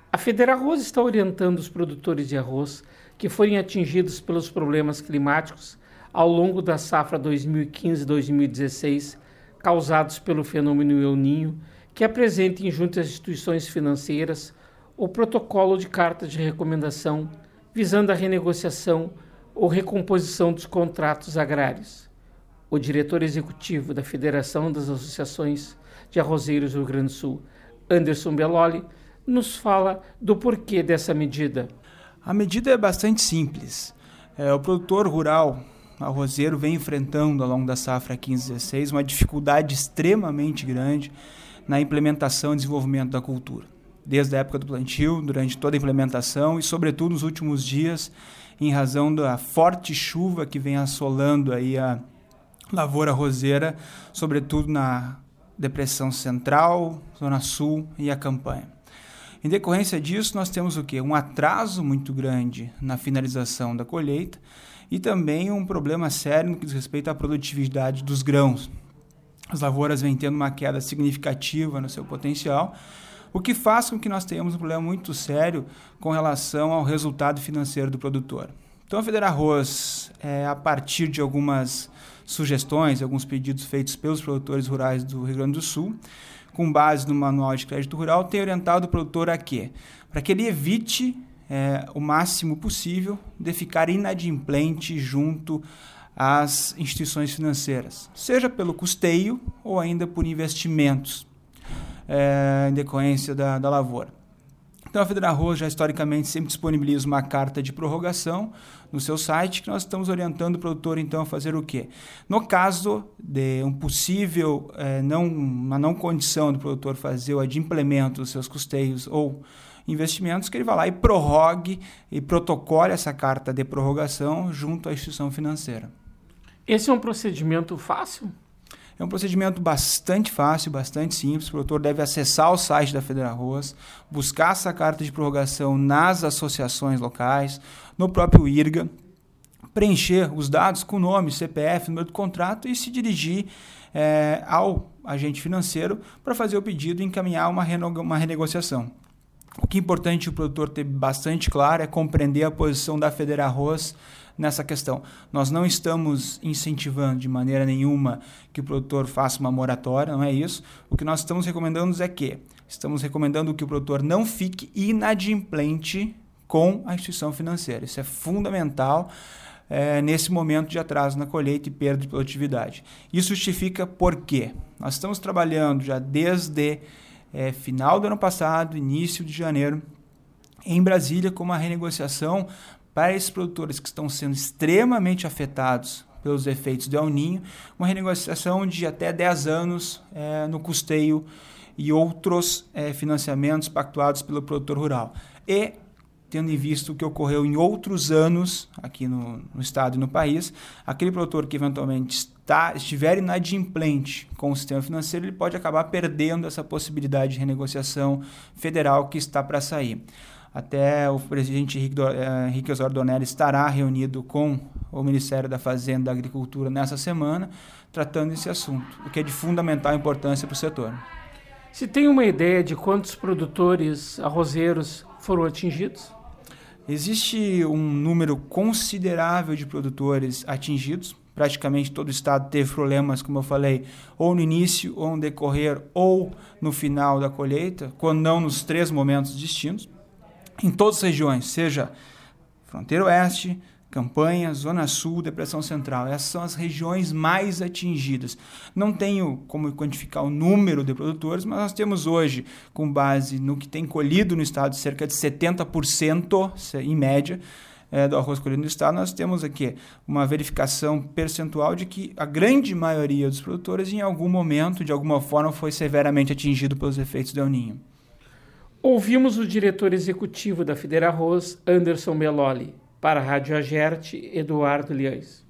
A Federarroz está orientando os produtores de arroz que forem atingidos pelos problemas climáticos ao longo da safra 2015-2016, causados pelo fenômeno El Niño, que apresentem junto às instituições financeiras o protocolo de carta de recomendação visando a renegociação ou recomposição dos contratos agrários. O diretor executivo da Federação das Associações de Arrozeiros do Rio Grande do Sul, Anderson Belloli, nos fala do porquê dessa medida. A medida é bastante simples. O produtor rural arrozeiro vem enfrentando ao longo da safra 15-16 uma dificuldade extremamente grande na implementação e desenvolvimento da cultura. Desde a época do plantio, durante toda a implementação e, sobretudo, nos últimos dias, em razão da forte chuva que vem assolando aí a lavoura arrozeira, sobretudo na Depressão Central, Zona Sul e a Campanha. Em decorrência disso, nós temos o quê? Um atraso muito grande na finalização da colheita e também um problema sério no que diz respeito à produtividade dos grãos. As lavouras vêm tendo uma queda significativa no seu potencial, o que faz com que nós tenhamos um problema muito sério com relação ao resultado financeiro do produtor. Então, a Federarroz, a partir de algumas sugestões, alguns pedidos feitos pelos produtores rurais do Rio Grande do Sul, com base no Manual de Crédito Rural, tem orientado o produtor a quê? Para que ele evite o máximo possível de ficar inadimplente junto às instituições financeiras, seja pelo custeio ou ainda por investimentos em decorrência da lavoura. Então, a Federarroz já historicamente sempre disponibiliza uma carta de prorrogação no seu site, que nós estamos orientando o produtor então a fazer o quê? No caso de um possível uma não condição do produtor fazer o adimplemento dos seus custeios ou investimentos, que ele vá lá e prorrogue e protocole essa carta de prorrogação junto à instituição financeira. Esse é um procedimento fácil? É um procedimento bastante fácil, bastante simples. O produtor deve acessar o site da Federarroz, buscar essa carta de prorrogação nas associações locais, no próprio IRGA, preencher os dados com nome, CPF, número do contrato e se dirigir ao agente financeiro para fazer o pedido e encaminhar uma renegociação. O que é importante o produtor ter bastante claro é compreender a posição da Federarroz nessa questão. Nós não estamos incentivando de maneira nenhuma que o produtor faça uma moratória, não é isso. O que nós estamos recomendando estamos recomendando que o produtor não fique inadimplente com a instituição financeira. Isso é fundamental nesse momento de atraso na colheita e perda de produtividade. Isso justifica por quê? Nós estamos trabalhando já desde final do ano passado, início de janeiro, em Brasília, com uma renegociação para esses produtores que estão sendo extremamente afetados pelos efeitos do El Niño, uma renegociação de até 10 anos no custeio e outros financiamentos pactuados pelo produtor rural. E, tendo em vista o que ocorreu em outros anos aqui no estado e no país, aquele produtor que eventualmente estiver inadimplente com o sistema financeiro, ele pode acabar perdendo essa possibilidade de renegociação federal que está para sair. Até o presidente Henrique Osório Donelli estará reunido com o Ministério da Fazenda e da Agricultura nessa semana, tratando desse assunto, o que é de fundamental importância para o setor. Se tem uma ideia de quantos produtores arrozeiros foram atingidos? Existe um número considerável de produtores atingidos. Praticamente todo o estado teve problemas, como eu falei, ou no início, ou no decorrer, ou no final da colheita, quando não nos 3 momentos distintos. Em todas as regiões, seja Fronteira Oeste, Campanha, Zona Sul, Depressão Central. Essas são as regiões mais atingidas. Não tenho como quantificar o número de produtores, mas nós temos hoje, com base no que tem colhido no estado, cerca de 70% em média do arroz colhido no estado, nós temos aqui uma verificação percentual de que a grande maioria dos produtores, em algum momento, de alguma forma, foi severamente atingido pelos efeitos do El Niño. Ouvimos o diretor executivo da Federarroz, Anderson Belloli. Para a Rádio Agerte, Eduardo Liães.